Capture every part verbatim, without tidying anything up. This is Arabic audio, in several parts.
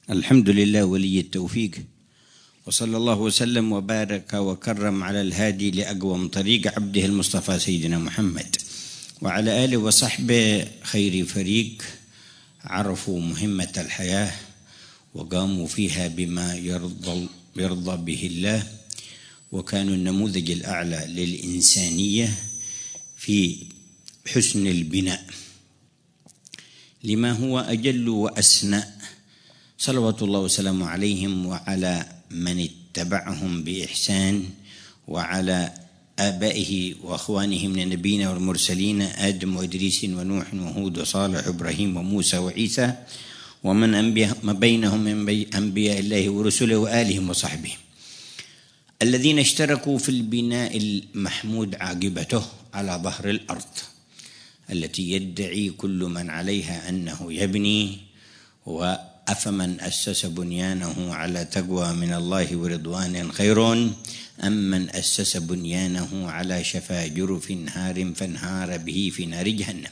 الحمد لله ولي التوفيق، وصلى الله وسلم وبارك وكرم على الهادي لأقوم طريق عبده المصطفى سيدنا محمد وعلى آله وصحبه خير فريق عرفوا مهمة الحياة وقاموا فيها بما يرضى, يرضى به الله، وكانوا النموذج الأعلى للإنسانية في حسن البناء لما هو أجل وأسنى، صلوات الله وسلامه عليهم وعلى من اتبعهم بإحسان، وعلى آبائه وأخوانه من النبيين والمرسلين آدم وإدريس ونوح وهود وصالح وإبراهيم وموسى وعيسى ومن أنبياء ما بينهم من أنبياء الله ورسله وآلهم وصحبه الذين اشتركوا في البناء المحمود عاقبته على ظهر الأرض التي يدعي كل من عليها أنه يبني. وأفمن أسس بنيانه على تقوى من الله ورضوان خير أم من أسس بنيانه على شفا جرف هار فانهار به في نار جهنم.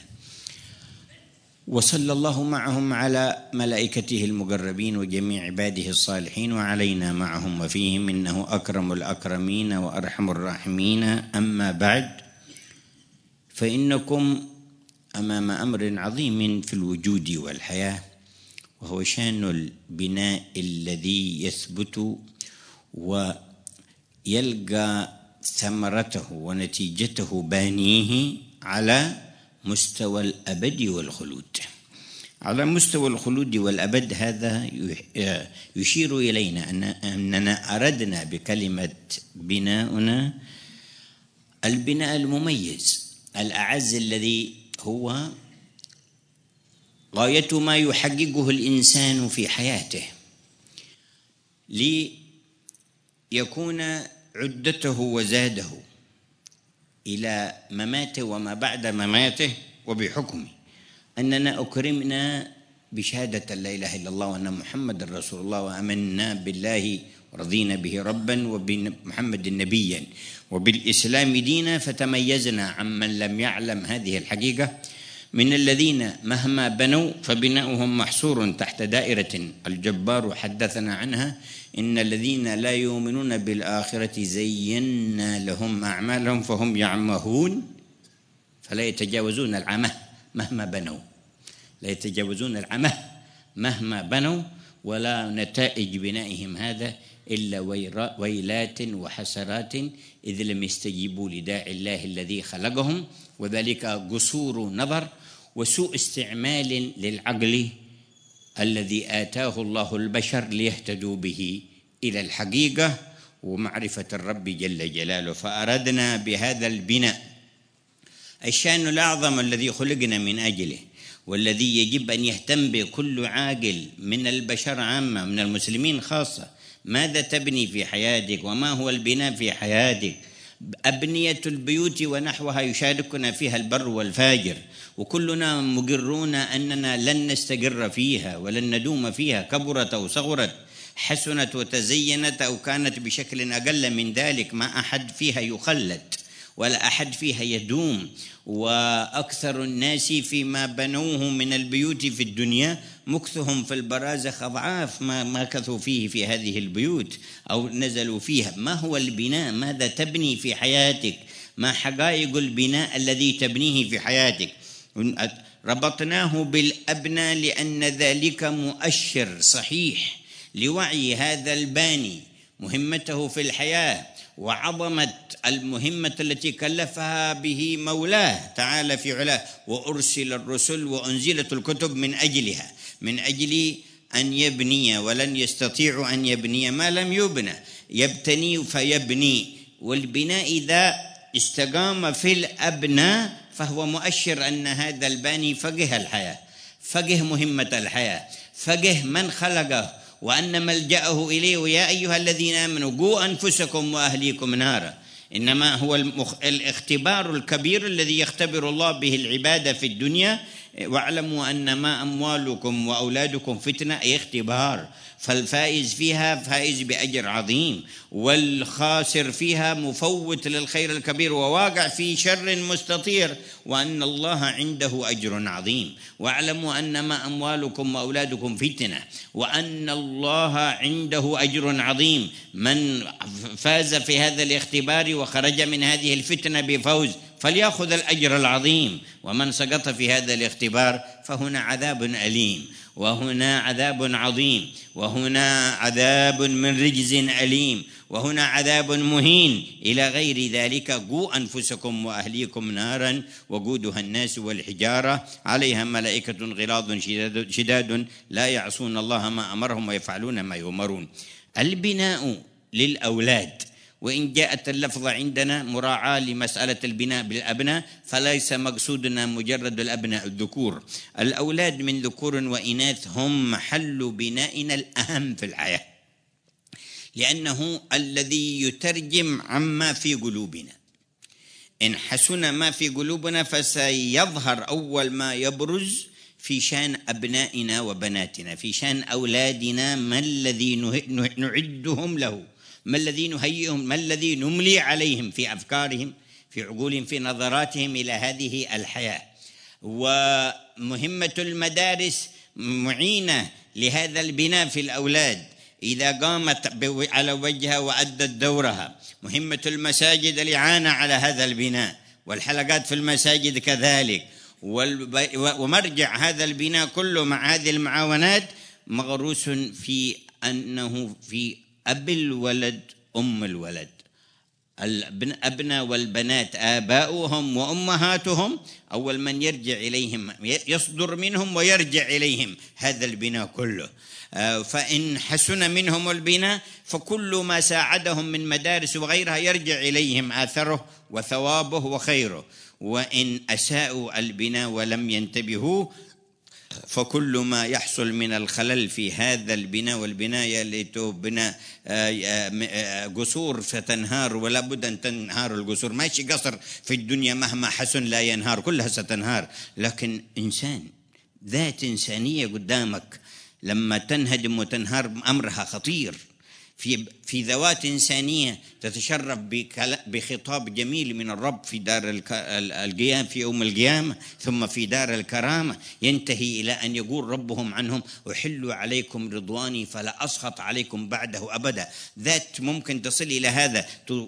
وصلى الله معهم على ملائكته المقربين وجميع عباده الصالحين وعلينا معهم وفيهم، إنه أكرم الأكرمين وأرحم الراحمين. أما بعد، فإنكم أمام أمر عظيم في الوجود والحياة، وهو شأن البناء الذي يثبت ويلقى ثمرته ونتيجته بانيه على مستوى الأبد والخلود. على مستوى الخلود والأبد هذا يشير إلينا أن أننا أردنا بكلمة بناؤنا البناء المميز الأعز الذي هو غاية ما يحققه الإنسان في حياته ليكون عدته وزاده إلى مماته وما بعد مماته، وبحكمه أننا أكرمنا بشهادة لا إله إلا الله وأن محمد رسول الله، وآمنا بالله ورضينا به ربا وبمحمد نبيا وبالإسلام دينا، فتميزنا عمن لم يعلم هذه الحقيقة من الذين مهما بنوا فبناؤهم محصور تحت دائرة الجبار حدثنا عنها: إن الذين لا يؤمنون بالآخرة زينا لهم أعمالهم فهم يعمهون فلا يتجاوزون العمى مهما بنوا، لا يتجاوزون العمى مهما بنوا، ولا نتائج بنائهم هذا إلا ويلات وحسرات إذ لم يستجيبوا لداعي الله الذي خلقهم، وذلك قصور نظر وسوء استعمال للعقل الذي آتاه الله البشر ليهتدوا به إلى الحقيقة ومعرفة الرب جل جلاله. فأردنا بهذا البناء الشأن الأعظم الذي خلقنا من أجله، والذي يجب أن يهتم به كل عاقل من البشر عامة من المسلمين خاصة. ماذا تبني في حياتك؟ وما هو البناء في حياتك؟ أبنية البيوت ونحوها يشاركنا فيها البر والفاجر، وكلنا مقرون أننا لن نستقر فيها ولن ندوم فيها، كبرت أو صغرت، حسنت وتزينت أو كانت بشكل أقل من ذلك، ما أحد فيها يخلد ولا أحد فيها يدوم. وأكثر الناس فيما بنوه من البيوت في الدنيا مكثهم في البرازخ أضعاف ما مكثوا فيه في هذه البيوت أو نزلوا فيها. ما هو البناء؟ ماذا تبني في حياتك؟ ما حقائق البناء الذي تبنيه في حياتك؟ ربطناه بالأبناء لأن ذلك مؤشر صحيح لوعي هذا الباني مهمته في الحياة وعظمة المهمة التي كلفها به مولاه تعالى في علاه. وأرسل الرسل وأنزلت الكتب من أجلها، من أجل أن يبني، ولن يستطيع أن يبني ما لم يبنى، يبتني فيبني. والبناء إذا استقام في الأبناء فهو مؤشر أن هذا الباني فقه الحياة، فقه مهمة الحياة، فقه من خلقه وأن ملجأه إليه. ويا أيها الذين آمنوا قوا أنفسكم وأهليكم نارا. إنما هو المخ... الاختبار الكبير الذي يختبر الله به العبادة في الدنيا، واعلموا أنما أموالكم وأولادكم فتنة، أي اختبار، فالفائز فيها فائز بأجر عظيم، والخاسر فيها مفوت للخير الكبير وواقع في شر مستطير، وأن الله عنده أجر عظيم. واعلموا أنما أموالكم وأولادكم فتنة وأن الله عنده أجر عظيم. من فاز في هذا الاختبار وخرج من هذه الفتنة بفوز فليأخذ الأجر العظيم، ومن سقط في هذا الاختبار فهنا عذاب أليم، وهنا عذاب عظيم، وهنا عذاب من رجز أليم، وهنا عذاب مهين إلى غير ذلك. قوا أنفسكم وأهليكم نارا وقودها الناس والحجارة عليها ملائكة غلاظ شداد لا يعصون الله ما أمرهم ويفعلون ما يؤمرون. البناء للأولاد، وإن جاءت اللفظة عندنا مراعاة لمسألة البناء بالأبناء فليس مقصودنا مجرد الأبناء الذكور، الأولاد من ذكور وإناث هم محل بنائنا الأهم في الحياة، لأنه الذي يترجم عما في قلوبنا. إن حسن ما في قلوبنا فسيظهر أول ما يبرز في شان أبنائنا وبناتنا، في شان أولادنا، ما الذي نعدهم له، ما الذي نهيئهم، ما الذي نملي عليهم في أفكارهم، في عقولهم، في نظراتهم إلى هذه الحياة. ومهمة المدارس معينة لهذا البناء في الأولاد إذا قامت على وجهها وأدت دورها. مهمة المساجد الإعانة على هذا البناء، والحلقات في المساجد كذلك، ومرجع هذا البناء كله مع هذه المعاونات مغروس في أنه في أب الولد أم الولد. الأبناء والبنات آباؤهم وأمهاتهم، أول من يرجع إليهم يصدر منهم ويرجع إليهم هذا البناء كله. فإن حسن منهم البناء فكل ما ساعدهم من مدارس وغيرها يرجع إليهم آثره وثوابه وخيره، وإن أساءوا البناء ولم ينتبهوا فكل ما يحصل من الخلل في هذا البناء، والبناء يليته بناء قصور ستنهار، ولا بد أن تنهار القصور. ماشي قصر في الدنيا مهما حسن لا ينهار، كلها ستنهار، لكن إنسان ذات إنسانية قدامك لما تنهدم وتنهار أمرها خطير. في في ذوات إنسانية تتشرف بخطاب جميل من الرب في دار القيام في يوم القيامة، ثم في دار الكرامة ينتهي إلى أن يقول ربهم عنهم أحل عليكم رضواني فلا أسخط عليكم بعده أبدا. ذات ممكن تصل إلى هذا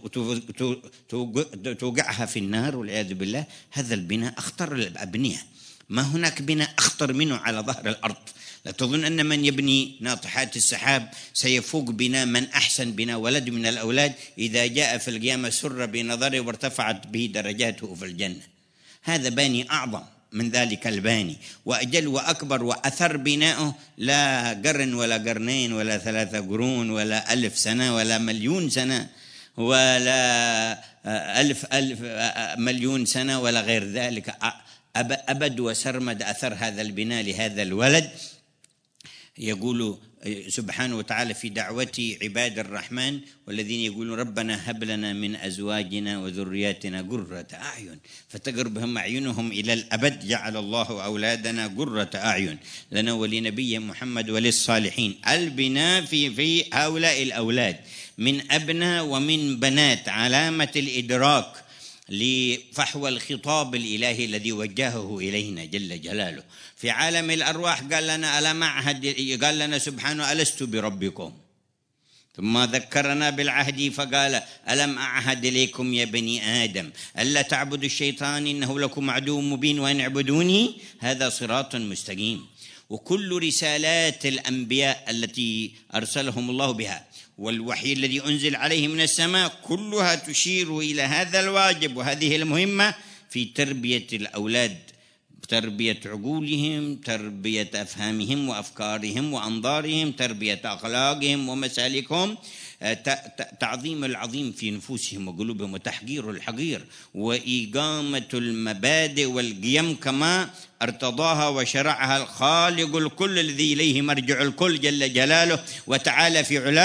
توقعها في النار والعياذ بالله. هذا البناء أخطر الأبنية، ما هناك بناء أخطر منه على ظهر الأرض. لا تظن أن من يبني ناطحات السحاب سيفوق بنا من أحسن بنا ولد من الأولاد إذا جاء في القيامة سر بنظره وارتفعت به درجاته في الجنة. هذا باني أعظم من ذلك الباني، وأجل وأكبر وأثر بناؤه لا قرن ولا قرنين ولا ثلاثة قرون ولا ألف سنة ولا مليون سنة ولا ألف ألف مليون سنة ولا غير ذلك. أبد وسرمد أثر هذا البناء لهذا الولد. يقول سبحانه وتعالى في دعوة عباد الرحمن والذين يقولون ربنا هب لنا من أزواجنا وذرياتنا قرة أعين فتقر بهم أعينهم إلى الأبد. جعل الله أولادنا قرة أعين لنا ولنبي محمد وللصالحين. البناء في في هؤلاء الأولاد من أبناء ومن بنات علامة الإدراك لفحوى الخطاب الإلهي الذي وجهه إلينا جل جلاله. في عالم الأرواح قال لنا ألم أعهد، قال لنا سبحانه ألست بربكم، ثم ذكرنا بالعهد فقال ألم أعهد إليكم يا بني آدم ألا تعبدوا الشيطان إنه لكم عدو مبين وأن اعبدوني هذا صراط مستقيم. وكل رسالات الأنبياء التي أرسلهم الله بها والوحي الذي أنزل عليه من السماء كلها تشير إلى هذا الواجب وهذه المهمة في تربية الأولاد، تربية عقولهم، تربية أفهامهم وأفكارهم وأنظارهم، تربية أخلاقهم ومسالكهم، تعظيم العظيم في نفوسهم وقلوبهم وتحقير الحقير، وإقامة المبادئ والقيم كما ارتضاها وشرعها الخالق الكل الذي إليه مرجع الكل جل جلاله وتعالى في علاه.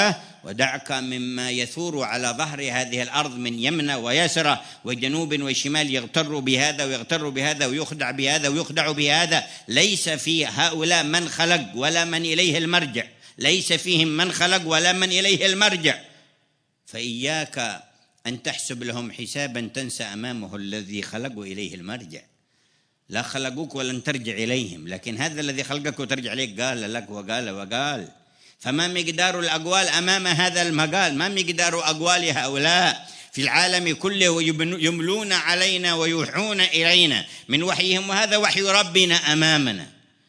ودعك مما يثور على ظهر هذه الأرض من يمنى ويسرى وجنوب وشمال، يغتر بهذا ويغتر بهذا ويخدع بهذا ويخدع بهذا. ليس في هؤلاء من خلق ولا من إليه المرجع، ليس فيهم من خلق ولا من إليه المرجع. فإياك أن تحسب لهم حسابا تنسى أمامه الذي خلق إليه المرجع. لا خلقوك ولن ترجع إليهم، لكن هذا الذي خلقك وترجع إليك قال لك وقال وقال. فما مقدار الأقوال أمام هذا المقال؟ ما مقدار أقوال هؤلاء في العالم كله ويملون علينا ويوحون إلينا من وحيهم، وهذا وحي ربنا أمامنا.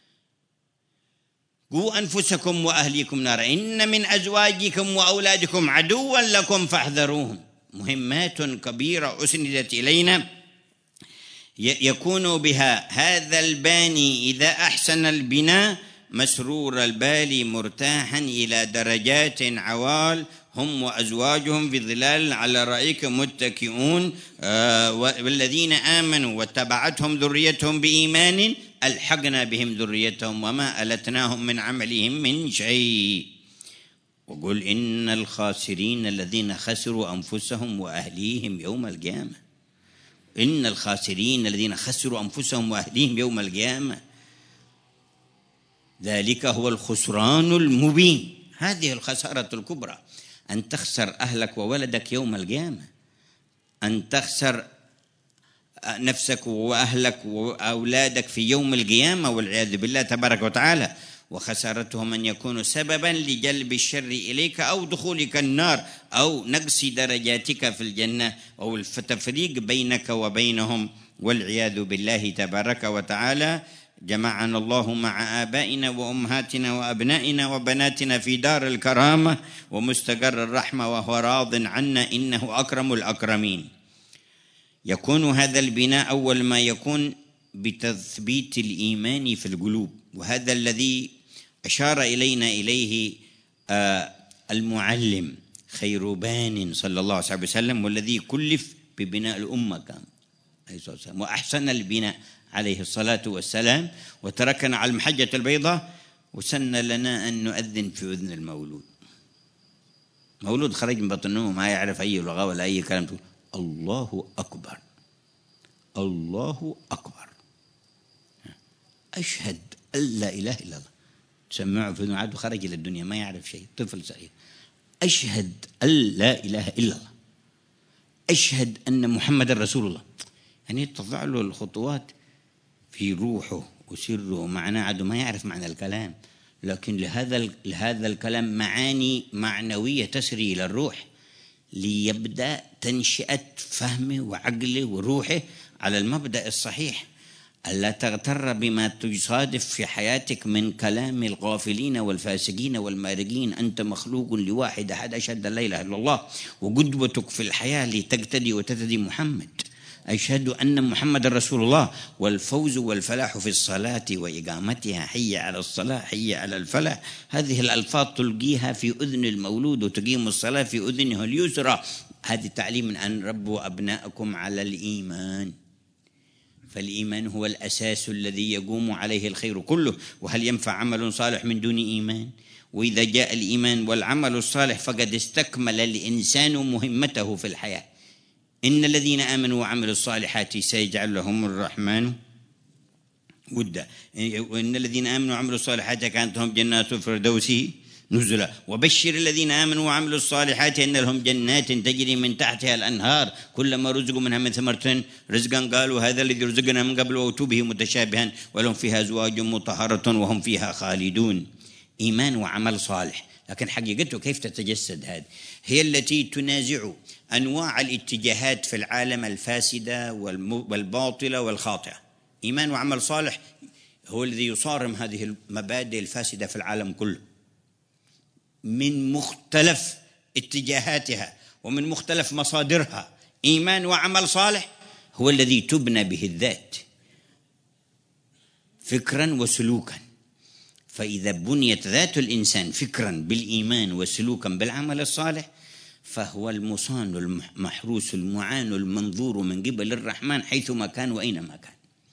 قوا أنفسكم وأهليكم نارا إن من أزواجكم وأولادكم عدوا لكم فاحذروهم. مهمات كبيرة أسندت إلينا يكون بها هذا الباني إذا أحسن البناء مسرور البال مرتاحا إلى درجات عوال، هم وأزواجهم في ظلال على رأيك متكئون. آه والذين آمنوا واتبعتهم ذريتهم بإيمان ألحقنا بهم ذريتهم وما ألتناهم من عملهم من شيء. وقل إن الخاسرين الذين خسروا أنفسهم وأهليهم يوم القيامة. إن الخاسرين الذين خسروا أنفسهم وأهليهم يوم القيامة ذلك هو الخسران المبين. هذه الخسارة الكبرى، أن تخسر أهلك وولدك يوم القيامة، أن تخسر نفسك وأهلك وأولادك في يوم القيامة والعياذ بالله تبارك وتعالى. وخسارتهم أن يكونوا سببا لجلب الشر إليك أو دخولك النار أو نقص درجاتك في الجنة أو التفريق بينك وبينهم والعياذ بالله تبارك وتعالى. جمعنا الله مع آبائنا وأمهاتنا وأبنائنا وبناتنا في دار الكرامة ومستقر الرحمة وهو راض عنا إنه أكرم الأكرمين. يكون هذا البناء أول ما يكون بتثبيت الإيمان في القلوب، وهذا الذي أشار إلينا إليه المعلم خيربان صلى الله عليه وسلم، والذي كلف ببناء الأمة كان عليه الصلاة والسلام وأحسن البناء عليه الصلاة والسلام، وتركنا على المحجة البيضاء وسن لنا أن نؤذن في أذن المولود. مولود خرج من بطن أمه ما يعرف أي لغة ولا أي كلام، تقول الله أكبر الله أكبر، أشهد أن لا إله إلا الله، تسمعه في أذنه عاد خرج إلى الدنيا ما يعرف شيء، طفل صغير، أشهد أن لا إله إلا الله، أشهد أن محمد رسول الله. يعني تضع له الخطوات في روحه وسره، معناه عاد ما يعرف معنى الكلام، لكن لهذا لهذا الكلام معاني معنوية تسري إلى الروح ليبدأ تنشئة فهمه وعقله وروحه على المبدأ الصحيح. ألا تغتر بما تصادف في حياتك من كلام الغافلين والفاسقين والمارقين. أنت مخلوق لواحد أحد أشهد لا إله إلا الله، وقدوتك في الحياة لتقتدي وتتدي محمد، أشهد أن محمد رسول الله. والفوز والفلاح في الصلاة وإقامتها، حي على الصلاة حي على الفلاح. هذه الألفاظ تلقيها في أذن المولود وتقيم الصلاة في أذنه اليسرى. هذه تعليم من أن ربوا أبناءكم على الإيمان، فالإيمان هو الأساس الذي يقوم عليه الخير كله. وهل ينفع عمل صالح من دون إيمان؟ وإذا جاء الإيمان والعمل الصالح فقد استكمل الإنسان مهمته في الحياة. إن الذين آمنوا وعملوا الصالحات سيجعل لهم الرحمن ودا، وإن الذين آمنوا وعملوا الصالحات كانت لهم جنات الفردوس نزلا. وبشر الذين آمنوا وعملوا الصالحات إن لهم جنات تجري من تحتها الأنهار كلما رزقوا منها من ثمرة رزقا قالوا هذا الذي رزقنا من قبل وأتوا به متشابها ولهم فيها أزواج مطهرة وهم فيها خالدون. إيمان وعمل صالح، لكن حقيقته كيف تتجسد؟ هذه هي التي تنازع أنواع الاتجاهات في العالم الفاسدة والباطلة والخاطئة. إيمان وعمل صالح هو الذي يصارم هذه المبادئ الفاسدة في العالم كله من مختلف اتجاهاتها ومن مختلف مصادرها. إيمان وعمل صالح هو الذي تبنى به الذات فكرا وسلوكا. فإذا بنيت ذات الإنسان فكرا بالإيمان وسلوكا بالعمل الصالح فهو المصان المحروس المعان المنظور من قبل الرحمن حيثما كان وأينما كان.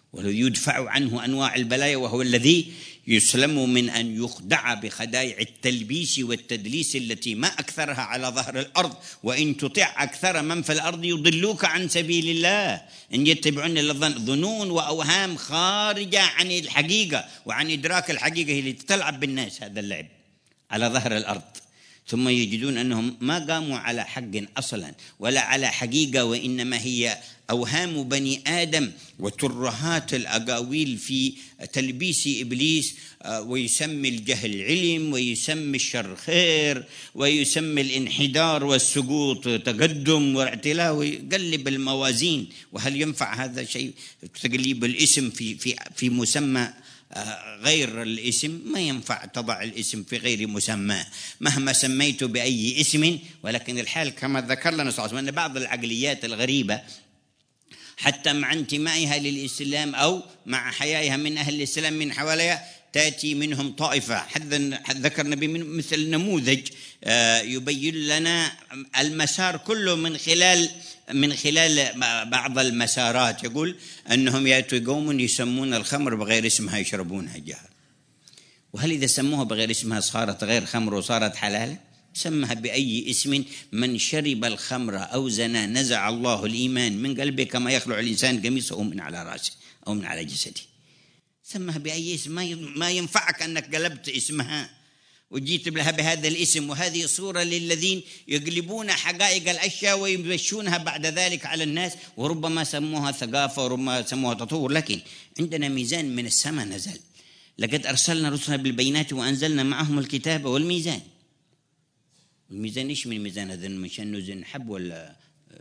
والذي يدفع عنه أنواع البلايا، وهو الذي يسلم من أن يخدع بخدائع التلبيس والتدليس التي ما أكثرها على ظهر الأرض. وإن تطع أكثر من في الأرض يضلوك عن سبيل الله إن يتبعون إلا الظن. ظنون وأوهام خارجة عن الحقيقة وعن إدراك الحقيقة هي اللي تلعب بالناس هذا اللعب على ظهر الأرض، ثم يجدون أنهم ما قاموا على حق أصلا ولا على حقيقة، وإنما هي أوهام بني آدم وترهات الأقاويل في تلبيس إبليس. ويسمي الجهل علم، ويسمي الشر خير، ويسمي الانحدار والسقوط تقدم واعتلاء، ويقلب الموازين. وهل ينفع هذا شيء؟ تقليب الاسم في في في مسمى غير الاسم ما ينفع. تضع الاسم في غير مسمى مهما سميته بأي اسم. ولكن الحال كما ذكر لنا صلى الله عليه وسلم أن بعض العقليات الغريبة حتى مع انتمائها للإسلام أو مع حيائها من أهل الإسلام من حواليها تأتي منهم طائفة. حتى ذكر النبي مثل نموذج يبين لنا المسار كله من خلال من خلال بعض المسارات. يقول أنهم يأتوا قوم يسمون الخمر بغير اسمها يشربونها جهر. وهل إذا سموها بغير اسمها صارت غير خمر وصارت حلال؟ سمها بأي اسم. من شرب الخمر أو زنا نزع الله الإيمان من قلبه كما يخلع الإنسان قميصه من على رأسه أو من على جسده. سمها بأي اسم، ما ينفعك أنك قلبت اسمها وجيت لها بهذا الاسم. وهذه صورة للذين يقلبون حقائق الأشياء ويمشونها بعد ذلك على الناس، وربما سموها ثقافة وربما سموها تطور. لكن عندنا ميزان من السماء نزل. لقد أرسلنا رسلنا بالبينات وأنزلنا معهم الكتاب والميزان. الميزان إيش من ميزان؟ هذا مشان نوزن حب ولا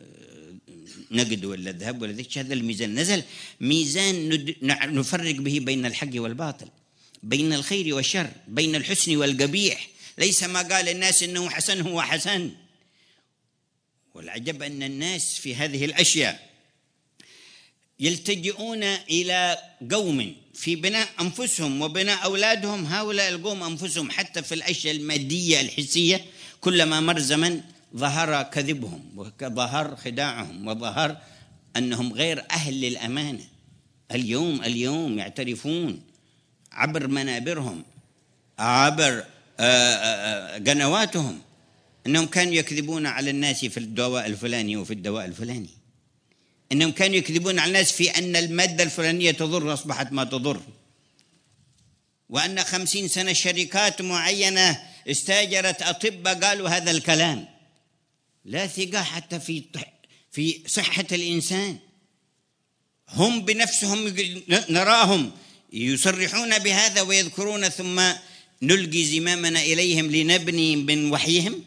نقد ولا ذهب ولا ذيك؟ هذا الميزان نزل، ميزان نفرق به بين الحق والباطل، بين الخير والشر، بين الحسن والقبيح. ليس ما قال الناس إنه حسن هو حسن. والعجب أن الناس في هذه الأشياء يلتجئون إلى قوم في بناء أنفسهم وبناء أولادهم. هؤلاء القوم أنفسهم حتى في الأشياء المادية الحسية كلما مر زمن ظهر كذبهم وظهر خداعهم وظهر أنهم غير أهل للأمانة. اليوم اليوم يعترفون عبر منابرهم عبر قنواتهم أنهم كانوا يكذبون على الناس في الدواء الفلاني وفي الدواء الفلاني، أنهم كانوا يكذبون على الناس في أن المادة الفلانية تضر أصبحت ما تضر، وأن خمسين سنة شركات معينة استاجرت أطباء قالوا هذا الكلام. لا ثقة حتى في في صحة الإنسان. هم بنفسهم نراهم يصرحون بهذا ويذكرون، ثم نلقي زمامنا إليهم لنبني من وحيهم.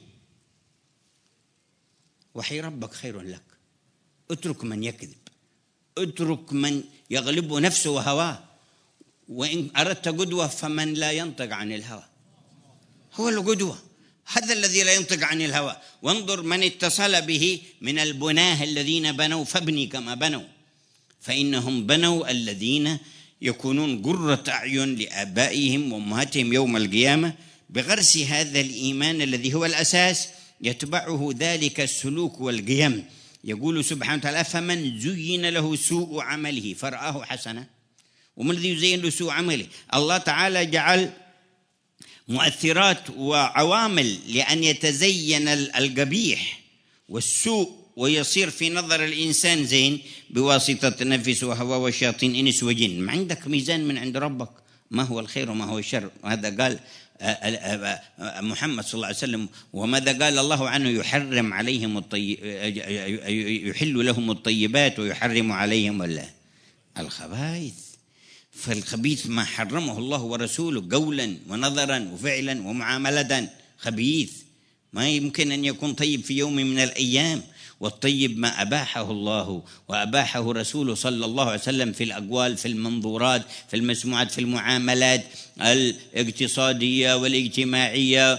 وحي ربك خير لك. اترك من يكذب، اترك من يغلب نفسه وهواه. وإن أردت قدوة فمن لا ينطق عن الهوى هو القدوة، هذا الذي لا ينطق عن الهوى. وانظر من اتصل به من البناه الذين بنوا فابني كما بنوا، فإنهم بنوا الذين يكونون قرة أعين لآبائهم وأمهاتهم يوم القيامة بغرس هذا الإيمان الذي هو الأساس، يتبعه ذلك السلوك والقيم. يقول سبحانه وتعالى: فمن زين له سوء عمله فرآه حسنا. ومن الذي يزين له سوء عمله؟ الله تعالى جعل مؤثرات وعوامل لأن يتزين القبيح والسوء ويصير في نظر الإنسان زين بواسطة نفس وهوى وشياطين إنس وجن. ما عندك ميزان من عند ربك ما هو الخير وما هو الشر. وهذا قال محمد صلى الله عليه وسلم. وماذا قال الله عنه؟ يحرم عليهم الطيب، يحل لهم الطيبات ويحرم عليهم ولا الخبائث. فالخبيث ما حرمه الله ورسوله قولا ونظرا وفعلا ومعاملة خبيث. ما يمكن أن يكون طيب في يوم من الأيام. والطيب ما أباحه الله وأباحه رسوله صلى الله عليه وسلم في الأقوال، في المنظورات، في المسموعات، في المعاملات الاقتصادية والاجتماعية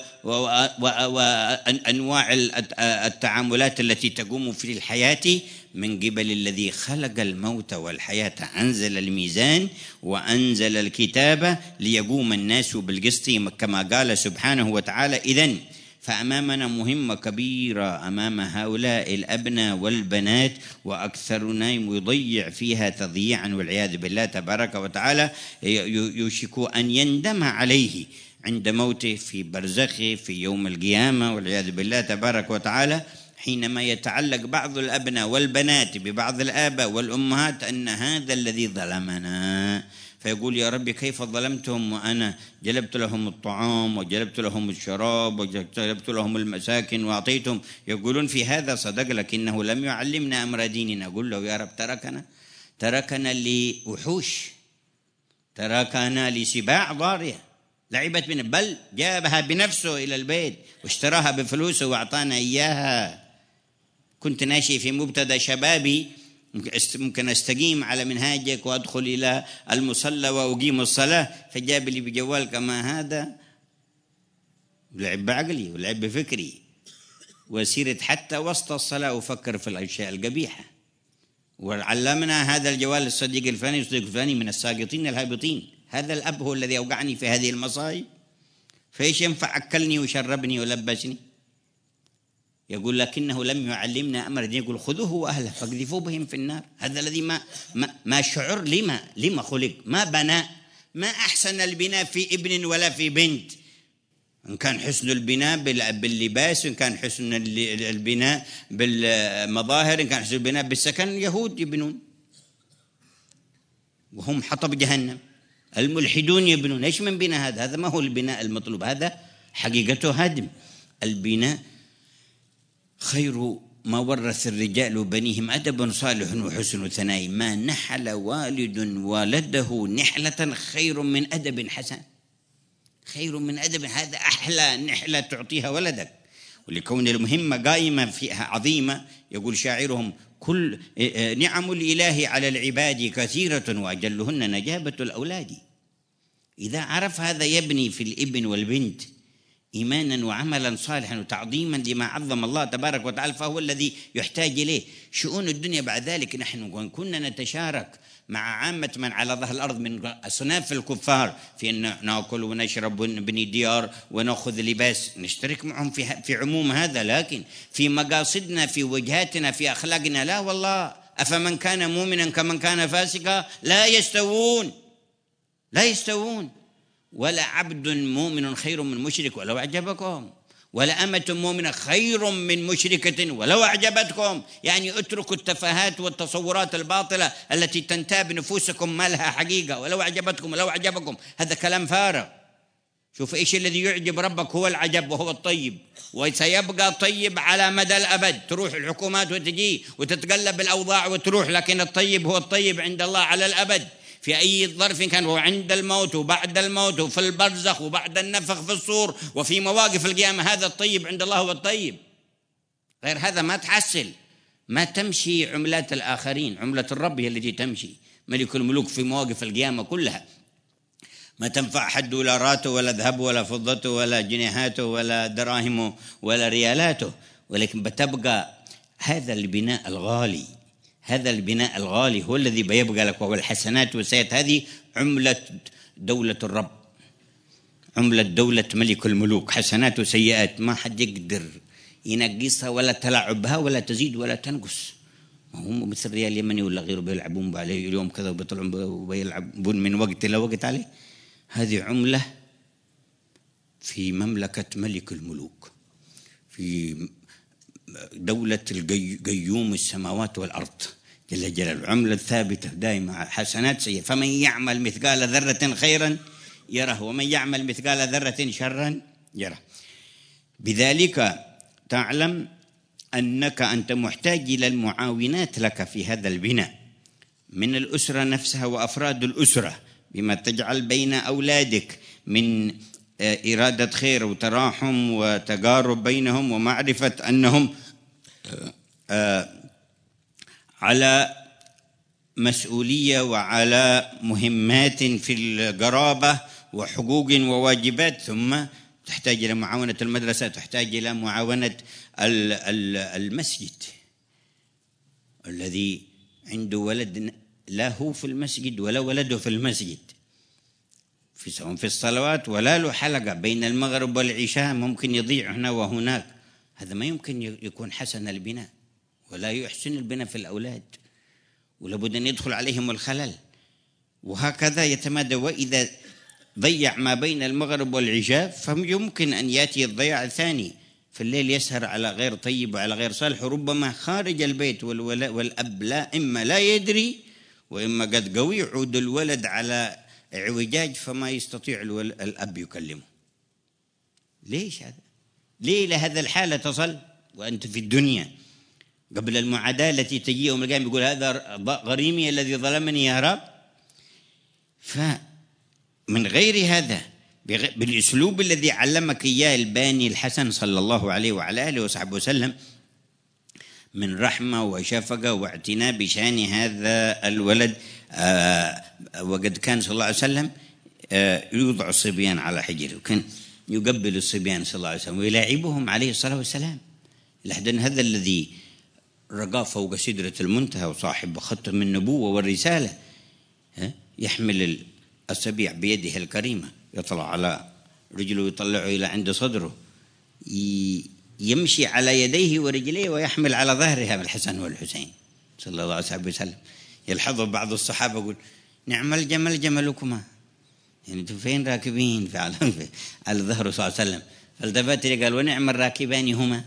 وأنواع التعاملات التي تقوم في الحياة من قبل الذي خلق الموت والحياة. أنزل الميزان وأنزل الكتاب ليقوم الناس بالقسط كما قال سبحانه وتعالى. إذن فأمامنا مهمة كبيرة أمام هؤلاء الأبناء والبنات، وأكثرنا يضيع فيها تضييعا والعياذ بالله تبارك وتعالى، يوشك أن يندم عليه عند موته في برزخه في يوم القيامة والعياذ بالله تبارك وتعالى، حينما يتعلق بعض الأبناء والبنات ببعض الآباء والأمهات أن هذا الذي ظلمنا، فيقول يا ربي كيف ظلمتهم وأنا جلبت لهم الطعام وجلبت لهم الشراب وجلبت لهم المساكن وأعطيتهم. يقولون في هذا صدق لكنه لم يعلمنا أمر ديننا. أقول له يا رب تركنا تركنا لوحوش، تركنا لسباع ضارية لعبت بنا، بل جابها بنفسه إلى البيت واشتراها بفلوسه وأعطانا إياها. كنت ناشئ في مبتدأ شبابي، ممكن أستقيم على منهاجك وأدخل إلى المصلى وأقيم الصلاة، فجاب لي بجوال كما هذا، لعب بعقلي ولعب بفكري، وسيرت حتى وسط الصلاة وفكر في الأشياء القبيحة. وعلمنا هذا الجوال الصديق الفلاني والصديق الفلاني من الساقطين الهابطين. هذا الأب هو الذي أوقعني في هذه المصائب، فإيش ينفع أكلني وشربني ولبسني؟ يقول لكنه لم يعلمنا أمر دين. يقول خذوه وأهله فاقذفوا بهم في النار. هذا الذي ما ما, ما شعر لما لما خلق، ما بنى، ما أحسن البناء في ابن ولا في بنت. إن كان حسن البناء باللباس، إن كان حسن البناء بالمظاهر، إن كان حسن البناء بالسكن. يهود يبنون وهم حطب جهنم، الملحدون يبنون. إيش من بناء هذا؟ هذا ما هو البناء المطلوب، هذا حقيقته هدم. البناء خير ما ورث الرجال بنيهم أدب صالح وحسن ثناء، ما نحل والد والده نحلة خير من أدب حسن، خير من أدب. هذا أحلى نحلة تعطيها ولدك. ولكون المهمة قائمة فيها عظيمة، يقول شاعرهم كل نعم الإله على العباد كثيرة وأجلهن نجابة الأولاد. إذا عرف هذا يبني في الابن والبنت إيمانا وعملا صالحا وتعظيما لما عظم الله تبارك وتعالى، فهو الذي يحتاج إليه. شؤون الدنيا بعد ذلك نحن كنا نتشارك مع عامة من على ظهر الأرض من أصناف الكفار في أن نأكل ونشرب ونبني ديار ونأخذ لباس، نشترك معهم في في عموم هذا. لكن في مقاصدنا، في وجهاتنا، في أخلاقنا لا والله. أفمن كان مؤمنا كمن كان فاسقا لا يستوون، لا يستوون. ولا عبد مؤمن خير من مشرك ولو أعجبكم، ولا أمة مؤمنة خير من مشركة ولو أعجبتكم. يعني اتركوا التفاهات والتصورات الباطلة التي تنتاب نفوسكم ما لها حقيقة. ولو أعجبتكم ولو أعجبكم، هذا كلام فارغ. شوف إيش الذي يعجب ربك، هو العجب وهو الطيب، وسيبقى طيب على مدى الأبد. تروح الحكومات وتجي وتتقلب الأوضاع وتروح، لكن الطيب هو الطيب عند الله على الأبد في أي ظرف كان، هو عند الموت وبعد الموت وفي البرزخ وبعد النفخ في الصور وفي مواقف القيامة. هذا الطيب عند الله هو الطيب، غير هذا ما تحصل، ما تمشي عملات الآخرين. عملة الرب هي التي تمشي، ملك الملوك في مواقف القيامة كلها. ما تنفع حد ولا راته ولا ذهبه ولا فضته ولا جنيهاته ولا دراهمه ولا ريالاته، ولكن بتبقى هذا البناء الغالي. هذا البناء الغالي هو الذي بيبقى لك، وهو الحسنات والسيئات. هذه عملة دولة الرب، عملة دولة ملك الملوك، حسنات وسيئات ما حد يقدر ينقصها ولا تلاعب بها ولا تزيد ولا تنقص. هم مثل الريال اليمني ولا غيره بيلعبون عليه اليوم كذا وبيطلعون وبيلعبون من وقت إلى وقت عليه. هذه عملة في مملكة ملك الملوك، في دولة القيوم السماوات والأرض جل جلاله. عملة ثابتة دائما، حسنات سيئة. فمن يعمل مثقال ذرة خيرا يره ومن يعمل مثقال ذرة شرا يره. بذلك تعلم أنك أنت محتاج إلى المعاونات لك في هذا البناء، من الأسرة نفسها وأفراد الأسرة، بما تجعل بين أولادك من إرادة خير وتراحم وتقارب بينهم، ومعرفة أنهم على مسؤولية وعلى مهمات في القرابة وحقوق وواجبات. ثم تحتاج إلى معاونة المدرسة، تحتاج إلى معاونة المسجد. الذي عنده ولد لا هو في المسجد ولا ولده في المسجد، في سواء في الصلوات، ولا له حلقة بين المغرب والعشاء ممكن يضيع هنا وهناك. هذا ما يمكن يكون حسن البناء، ولا يحسن البناء في الأولاد، ولابد أن يدخل عليهم الخلل. وهكذا يتمادى، وإذا ضيع ما بين المغرب والعشاء فيمكن أن يأتي الضياع الثاني في الليل، يسهر على غير طيب وعلى غير صالح، وربما خارج البيت والأب لا إما لا يدري، وإما قد قوي يعود الولد على اعوجاج فما يستطيع الأب يكلمه. ليش هذا؟ ليه لهذا الحالة تصل وأنت في الدنيا؟ قبل المعاداة التي تجي يوم القيامة يقول هذا غريمي الذي ظلمني يا رب. فمن غير هذا، بالأسلوب الذي علمك إياه الباني الحسن صلى الله عليه وعلى آله وصحبه وسلم، من رحمة وشفقة واعتناء بشان هذا الولد. آه وقد كان صلى الله عليه وسلم آه يوضع الصبيان على حجره، وكان يقبل الصبيان صلى الله عليه وسلم ويلاعبهم عليه الصلاة والسلام، لحد أن هذا الذي رقى فوق سدرة المنتهى وصاحب ختم النبوة والرسالة يحمل السبيع بيده الكريمة، يطلع على رجله ويطلعه إلى عند صدره، يمشي على يديه ورجليه ويحمل على ظهرها الحسن والحسين صلى الله عليه وسلم. يلحظ بعض الصحابة يقول نعم الجمل جملكما، يعني انتم فين راكبين فعلا على ظهره صلى الله عليه وسلم. فالتفت لي قال ونعم الراكبان هما.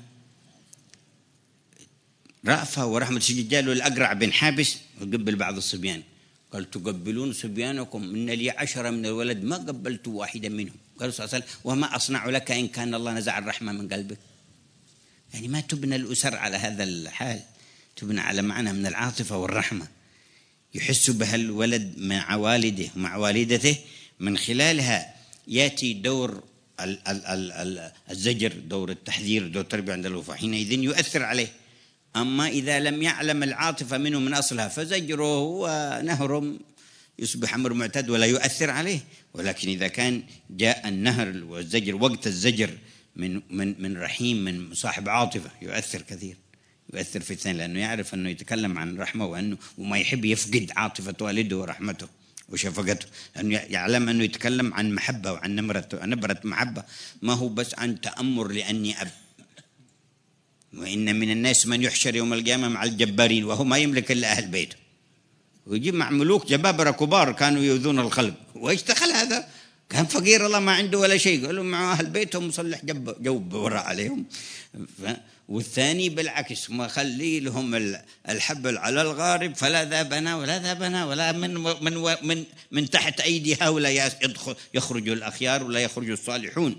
رأفة ورحمة السجال الأقرع بن حابس وقبل بعض الصبيان، قال تقبلون صبيانكم؟ إن لي عشرة من الولد ما قبلت واحدا منهم. قال صلى الله عليه وسلم وما أصنع لك إن كان الله نزع الرحمة من قلبك. يعني ما تبنى الأسر على هذا الحال، تبنى على معنى من العاطفة والرحمة يحس بها الولد مع والده مع والدته، من خلالها يأتي دور الزجر، دور التحذير، دور التربية عند الوفاة، حينئذ يؤثر عليه. أما إذا لم يعلم العاطفة منه من أصلها فزجره ونهر يصبح أمر معتاد ولا يؤثر عليه. ولكن إذا كان جاء النهر والزجر وقت الزجر من من من رحيم، من صاحب عاطفة، يؤثر كثير، يؤثر في الثاني، لأنه يعرف أنه يتكلم عن رحمة، وأنه وما يحب يفقد عاطفة والده ورحمته وشفقته، لأنه يعلم أنه يتكلم عن محبة وعن نبرة نبرة محبة، ما هو بس عن تأمر لأني أب. وإن من الناس من يحشر يوم القيامة مع الجبارين وهو ما يملك إلا أهل بيته، ويجيب مع ملوك جبابرة كبار كانوا يؤذون الخلق، وإيش دخل هذا؟ كان فقير الله ما عنده ولا شيء، قالوا مع أهل بيتهم مصلح جب جوب وراء عليهم. والثاني بالعكس ما خلي لهم الحبل على الغارب، فلا ذابنا ولا ذابنا ولا من من من من تحت أيدي هؤلاء يخرج الأخيار ولا يخرج الصالحون.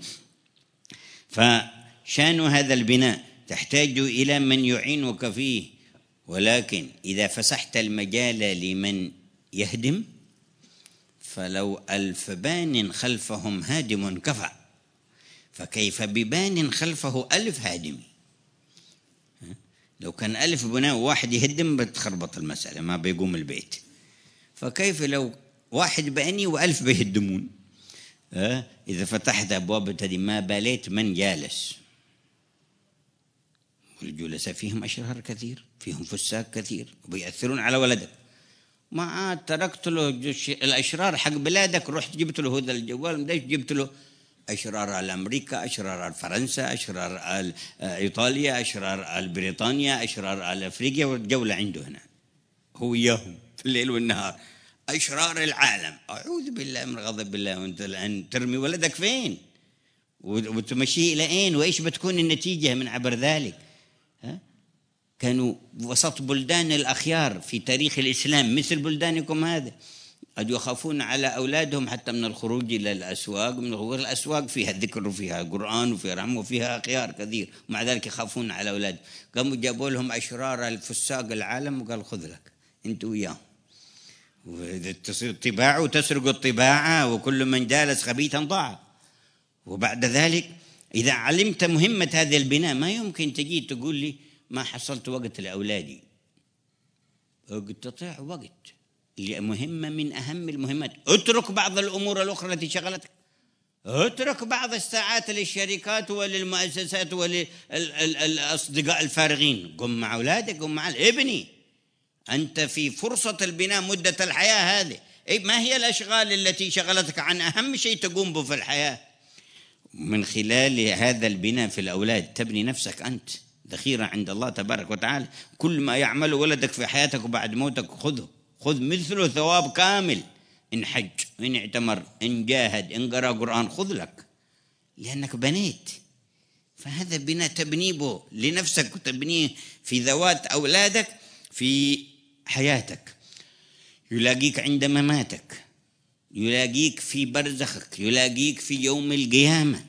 فشان هذا البناء تحتاج إلى من يعينك فيه، ولكن إذا فسحت المجال لمن يهدم فلو ألف بان خلفهم هادم كفى، فكيف ببان خلفه ألف هادم؟ لو كان ألف بناء واحد يهدم بتخربط المسألة، ما بيقوم البيت. فكيف لو واحد بأني وألف بيهدمون؟ إذا فتحت أبواب التهديم ما باليت من جالس، والجلساء فيهم أشرار كثير، فيهم فساق كثير وبيأثرون على ولدك. ما عاد تركت له الأشرار حق بلادك، رحت جبت له هذا الجوال، مداش جبت له أشرار على أمريكا، أشرار على فرنسا، أشرار على إيطاليا، أشرار على بريطانيا، أشرار على أفريقيا، والجولة عنده هنا هو إياهم في الليل والنهار، أشرار العالم. أعوذ بالله من غضب الله. وأنت الآن ترمي ولدك فين وتمشيه إلى أين؟ وإيش بتكون النتيجة من عبر ذلك؟ ها؟ كانوا وسط بلدان الأخيار في تاريخ الإسلام مثل بلدانكم هذا، قد يخافون على أولادهم حتى من الخروج إلى الأسواق. من الخروج الأسواق فيها ذكر وفيها قرآن وفيها رحمة وفيها أخيار كثير، ومع ذلك يخافون على أولادهم. قاموا جابوا لهم أشرار الفساق العالم وقال خذ لك أنت وياهم، وتصير طباعه وتسرق الطباعة، وكل من جالس خبيثا ضاع. وبعد ذلك إذا علمت مهمة هذا البناء ما يمكن تجي تقول لي ما حصلت وقت لأولادي. قد تضيع وقت مهمة من أهم المهمات. اترك بعض الأمور الأخرى التي شغلتك، اترك بعض الساعات للشركات وللمؤسسات وللأصدقاء الفارغين. قم مع أولادك، قم مع ابني. أنت في فرصة البناء مدة الحياة هذه، إيه ما هي الأشغال التي شغلتك عن أهم شيء تقوم به في الحياة؟ من خلال هذا البناء في الأولاد تبني نفسك أنت ذخيرة عند الله تبارك وتعالى. كل ما يعمله ولدك في حياتك وبعد موتك خذه، خذ مثله ثواب كامل. إن حج، إن اعتمر، إن جاهد، إن قرأ قرآن، خذ لك، لأنك بنيت. فهذا بناء تبنيه به لنفسك وتبنيه في ذوات أولادك في حياتك. يلاقيك عند مماتك، يلاقيك في برزخك، يلاقيك في يوم القيامة.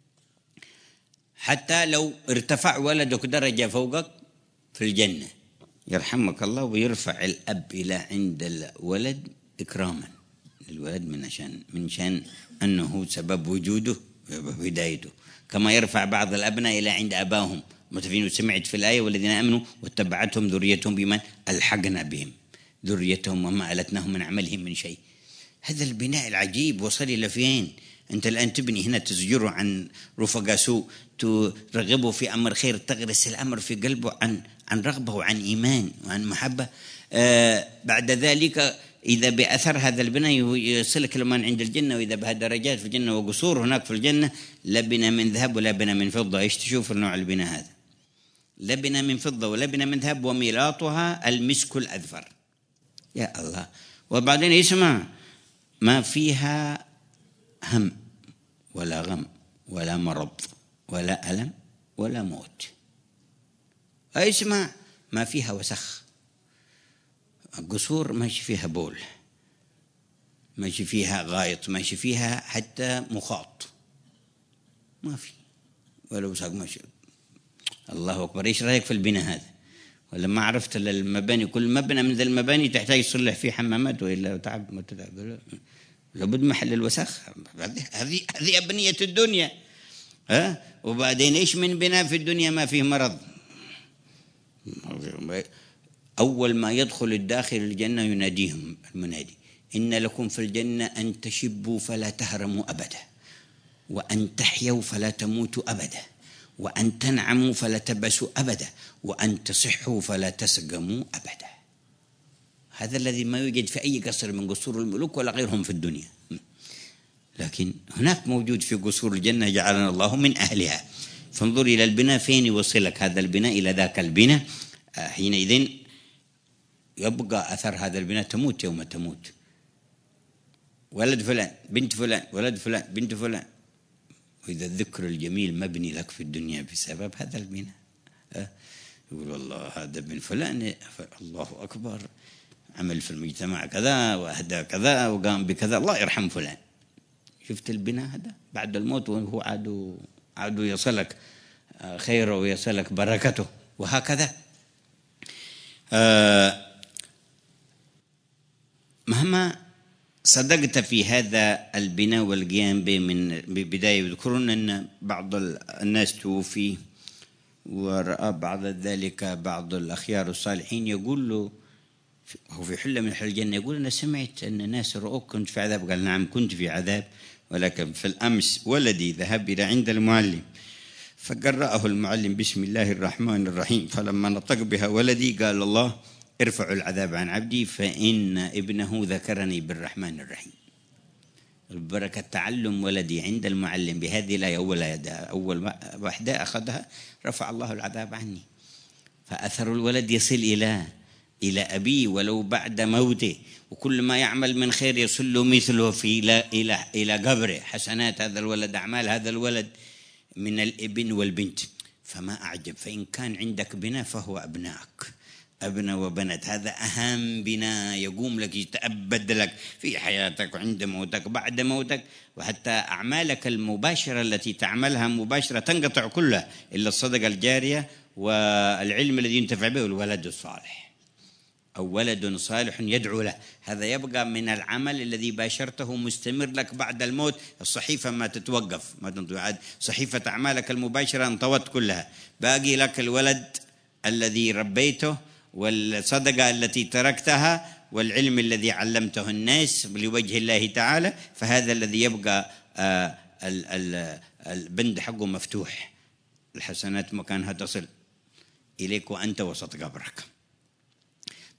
حتى لو ارتفع ولدك درجة فوقك في الجنة يرحمك الله ويرفع الأب إلى عند الولد إكراما للولد من شان من شان أنه سبب وجوده وهدايته، كما يرفع بعض الأبناء إلى عند أباهم. متفين سمعت في الآية والذين آمنوا واتبعتهم ذريتهم بما ألحقنا بهم ذريتهم وما ألتناهم من عملهم من شيء. هذا البناء العجيب وصل إلى فين؟ أنت الآن تبني هنا، تزجره عن رفقاء سوء، ترغبه في أمر خير، تغرس الأمر في قلبه عن عن رغبة وعن إيمان وعن محبة. آه بعد ذلك إذا بأثر هذا البناء يصلك لمن عند الجنة، وإذا بها درجات في الجنة وقصور هناك في الجنة، لبنا من ذهب ولبنا من فضة. إيش تشوف النوع البناء هذا؟ لبنا من فضة ولبنا من ذهب وميلاطها المسك الأذفر. يا الله. وبعدين يسمع ما فيها هم ولا غم ولا مرض ولا ألم ولا موت. اسمع ما فيها وسخ، القصور ماشي فيها بول، ماشي فيها غايط، ماشي فيها حتى مخاط، ما في ولا وسخ ماشي. الله أكبر. إيش رأيك في البناء هذا؟ ولا ما عرفت المباني؟ كل مبنى من ذا المباني تحتاج يصلح فيه حمامات وإلا تعب ما تتعب، لابد محل الوسخ. هذه هذه أبنية الدنيا. ها وبعدين إيش من بناء في الدنيا ما فيه مرض؟ أول ما يدخل الداخل الجنة يناديهم المنادي: إن لكم في الجنة أن تشبوا فلا تهرموا أبدا، وأن تحيوا فلا تموتوا أبدا، وأن تنعموا فلا تبسوا أبدا، وأن تصحوا فلا تسقموا أبدا. هذا الذي ما يوجد في أي قصر من قصور الملوك ولا غيرهم في الدنيا، لكن هناك موجود في قصور الجنة، جعلنا الله من أهلها. فانظر إلى البناء فين يوصلك هذا البناء إلى ذاك البناء. حينئذ يبقى أثر هذا البناء، تموت يوم تموت. ولد فلان بنت فلان ولد فلان بنت فلان، وإذا الذكر الجميل مبني لك في الدنيا بسبب هذا البناء. يقول والله هذا بن فلان، الله أكبر، عمل في المجتمع كذا وأهدى كذا وقام بكذا، الله يرحم فلان. شفت البناء هذا بعد الموت وهو عادوا عادوا يصلك خيره ويصلك بركته. وهكذا مهما صدقت في هذا البناء والقيام به من بداية. يذكرون أن بعض الناس توفي ورأى بعض ذلك بعض الأخيار الصالحين، يقول له هو في حلة من حل الجنة، يقول أنا سمعت أن ناس رأوك كنت في عذاب. قال نعم كنت في عذاب، ولكن في الأمس ولدي ذهب إلى عند المعلم فقرأه المعلم بسم الله الرحمن الرحيم، فلما نطق بها ولدي قال الله ارفعوا العذاب عن عبدي فإن ابنه ذكرني بالرحمن الرحيم. البركة تعلم ولدي عند المعلم بهذه الآية، أول أول واحدة أخذها رفع الله العذاب عني. فأثر الولد يصل إلى إلى أبيه ولو بعد موته، وكل ما يعمل من خير يصل له مثله في إلى إلى إلى قبره، حسنات هذا الولد، أعمال هذا الولد من الابن والبنت. فما أعجب. فإن كان عندك بناء فهو أبنائك، أبناء وبنات. هذا أهم بناء يقوم لك يتأبد لك في حياتك وعند موتك بعد موتك، وحتى أعمالك المباشرة التي تعملها مباشرة تنقطع كلها إلا الصدقة الجارية والعلم الذي ينتفع به والولد الصالح، أو ولد صالح يدعو له. هذا يبقى من العمل الذي باشرته مستمر لك بعد الموت. الصحيفة ما تتوقف، ما تنتهي، صحيفة أعمالك المباشرة انطوت كلها، باقي لك الولد الذي ربيته والصدقة التي تركتها والعلم الذي علمته الناس لوجه الله تعالى. فهذا الذي يبقى آه البند حقه مفتوح، الحسنات مكانها تصل إليك وأنت وسط قبرك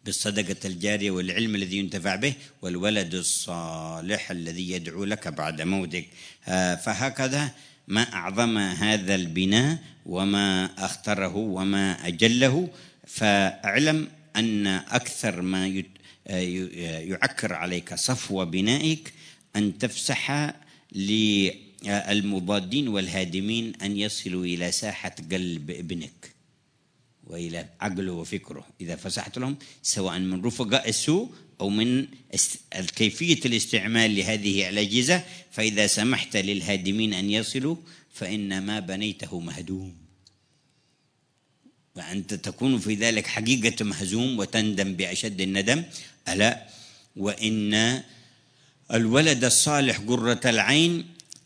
بالصدقة الجارية والعلم الذي ينتفع به والولد الصالح الذي يدعو لك بعد موتك. فهكذا ما أعظم هذا البناء وما أخطره وما أجله. فاعلم أن أكثر ما يعكر عليك صفو بنائك أن تفسح للمضادين والهادمين أن يصلوا إلى ساحة قلب ابنك وإلى عقله وفكره. إذا فسحت لهم سواء من رفقاء السوء أو من كيفية الاستعمال لهذه الأجهزة، فإذا سمحت للهادمين أن يصلوا فإن ما بنيته مهدوم، وأنت تكون في ذلك حقيقة مهزوم وتندم بأشد الندم. ألا وإن الولد الصالح قرة العين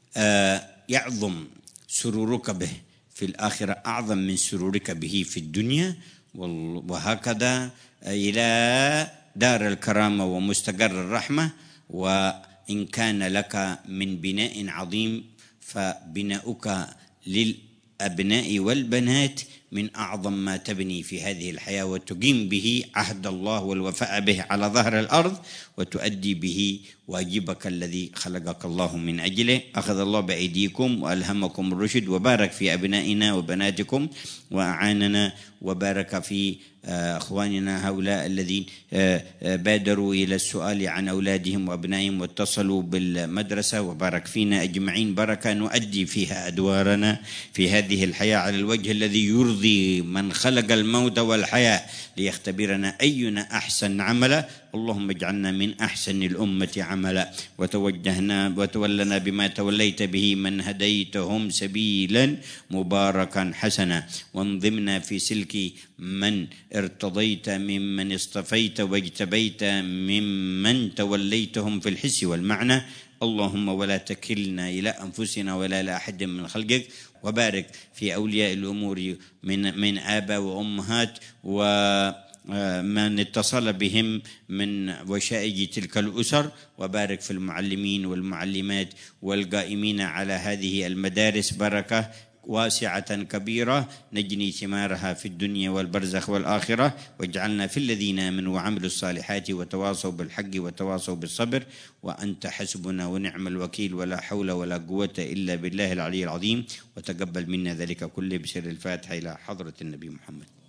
يعظم سرورك به في الآخرة أعظم من سرورك به في الدنيا، وهكذا إلى دار الكرامة ومستقر الرحمة. وإن كان لك من بناء عظيم فبناؤك للأبناء والبنات من أعظم ما تبني في هذه الحياة، وتقيم به عهد الله والوفاء به على ظهر الأرض، وتؤدي به واجبك الذي خلقك الله من أجله. أخذ الله بأيديكم وألهمكم الرشد وبارك في أبنائنا وبناتكم وأعاننا وبارك في أخواننا هؤلاء الذين بادروا إلى السؤال عن أولادهم وأبنائهم واتصلوا بالمدرسة، وبارك فينا أجمعين بركة نؤدي فيها أدوارنا في هذه الحياة على الوجه الذي يرضي من خلق الموت والحياة ليختبرنا أينا أحسن عملا. اللهم اجعلنا من أحسن الأمة عملا، وتوجهنا وتولنا بما توليت به من هديتهم سبيلا مباركا حسنا، وانظمنا في سلك من ارتضيت ممن اصطفيت واجتبيت ممن توليتهم في الحس والمعنى. اللهم ولا تكلنا إلى أنفسنا ولا لأحد من خلقك، وبارك في أولياء الأمور من من آباء وأمهات ومن اتصل بهم من وشائج تلك الأسر، وبارك في المعلمين والمعلمات والقائمين على هذه المدارس بركة واسعة كبيرة نجني ثمارها في الدنيا والبرزخ والآخرة، واجعلنا في الذين آمنوا وعملوا الصالحات وتواصوا بالحق وتواصوا بالصبر، وأنت حسبنا ونعم الوكيل، ولا حول ولا قوة إلا بالله العلي العظيم. وتقبل منا ذلك كله بسر الفاتحة إلى حضرة النبي محمد.